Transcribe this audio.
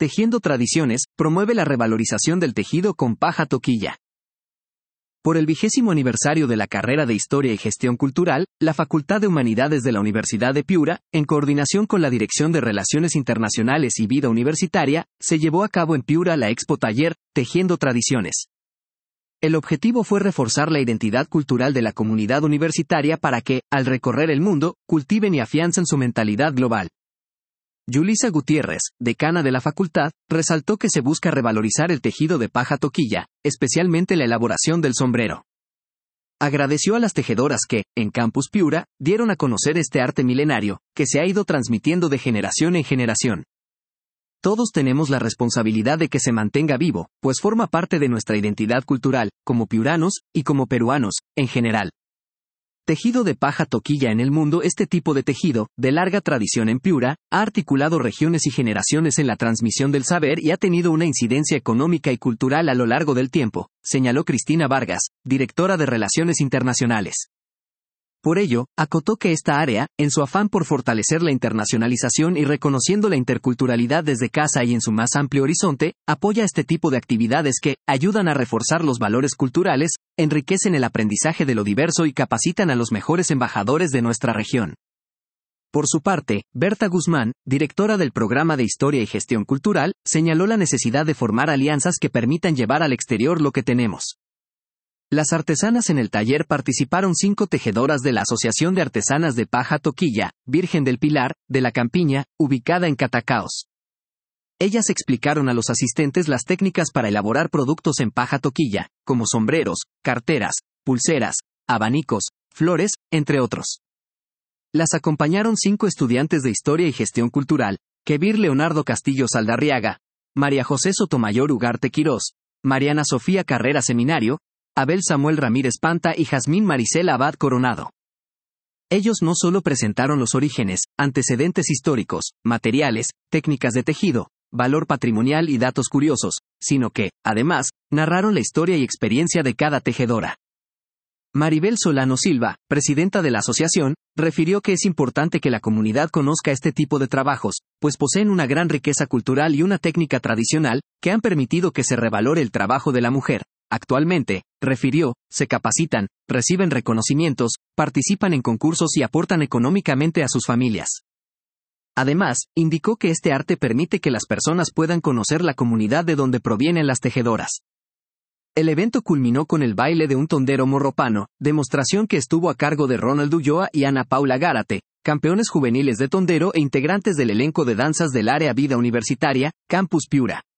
Tejiendo Tradiciones, promueve la revalorización del tejido con paja toquilla. Por el 20º aniversario de la carrera de Historia y Gestión Cultural, la Facultad de Humanidades de la Universidad de Piura, en coordinación con la Dirección de Relaciones Internacionales y Vida Universitaria, se llevó a cabo en Piura la Expo Taller, Tejiendo Tradiciones. El objetivo fue reforzar la identidad cultural de la comunidad universitaria para que, al recorrer el mundo, cultiven y afiancen su mentalidad global. Yulisa Gutiérrez, decana de la facultad, resaltó que se busca revalorizar el tejido de paja toquilla, especialmente la elaboración del sombrero. Agradeció a las tejedoras que, en Campus Piura, dieron a conocer este arte milenario, que se ha ido transmitiendo de generación en generación. Todos tenemos la responsabilidad de que se mantenga vivo, pues forma parte de nuestra identidad cultural, como piuranos, y como peruanos, en general. Tejido de paja toquilla en el mundo. Este tipo de tejido, de larga tradición en Piura, ha articulado regiones y generaciones en la transmisión del saber y ha tenido una incidencia económica y cultural a lo largo del tiempo, señaló Cristina Vargas, directora de Relaciones Internacionales. Por ello, acotó que esta área, en su afán por fortalecer la internacionalización y reconociendo la interculturalidad desde casa y en su más amplio horizonte, apoya este tipo de actividades que ayudan a reforzar los valores culturales, enriquecen el aprendizaje de lo diverso y capacitan a los mejores embajadores de nuestra región. Por su parte, Berta Guzmán, directora del Programa de Historia y Gestión Cultural, señaló la necesidad de formar alianzas que permitan llevar al exterior lo que tenemos. Las artesanas en el taller participaron 5 tejedoras de la Asociación de Artesanas de Paja Toquilla, Virgen del Pilar, de la Campiña, ubicada en Catacaos. Ellas explicaron a los asistentes las técnicas para elaborar productos en paja toquilla, como sombreros, carteras, pulseras, abanicos, flores, entre otros. Las acompañaron 5 estudiantes de Historia y Gestión Cultural, Kevir Leonardo Castillo Saldarriaga, María José Sotomayor Ugarte Quirós, Mariana Sofía Carrera Seminario, Abel Samuel Ramírez Panta y Jazmín Maricela Abad Coronado. Ellos no solo presentaron los orígenes, antecedentes históricos, materiales, técnicas de tejido, valor patrimonial y datos curiosos, sino que, además, narraron la historia y experiencia de cada tejedora. Maribel Solano Silva, presidenta de la asociación, refirió que es importante que la comunidad conozca este tipo de trabajos, pues poseen una gran riqueza cultural y una técnica tradicional, que han permitido que se revalore el trabajo de la mujer. Actualmente, refirió, se capacitan, reciben reconocimientos, participan en concursos y aportan económicamente a sus familias. Además, indicó que este arte permite que las personas puedan conocer la comunidad de donde provienen las tejedoras. El evento culminó con el baile de un tondero morropano, demostración que estuvo a cargo de Ronald Ulloa y Ana Paula Gárate, campeones juveniles de tondero e integrantes del elenco de danzas del área Vida Universitaria, Campus Piura.